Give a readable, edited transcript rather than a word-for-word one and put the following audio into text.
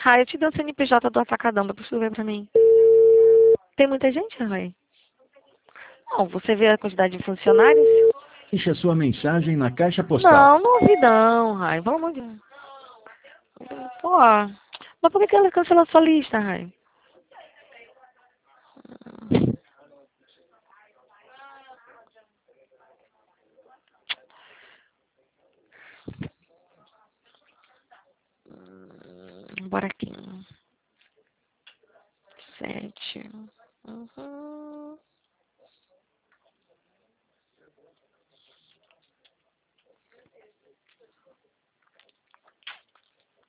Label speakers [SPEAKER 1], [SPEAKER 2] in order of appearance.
[SPEAKER 1] Rai, eu te dei o CNPJ do Atacadão, depois tu vê pra mim. Tem muita gente, Rai? Não, você vê a quantidade de funcionários?
[SPEAKER 2] Deixe a sua mensagem na caixa postal.
[SPEAKER 1] Não, não ouvi não, Rai. Pelo amor de Deus. Pô, mas por que ela cancelou sua lista, Rai? Bora aqui. 7. Uhum.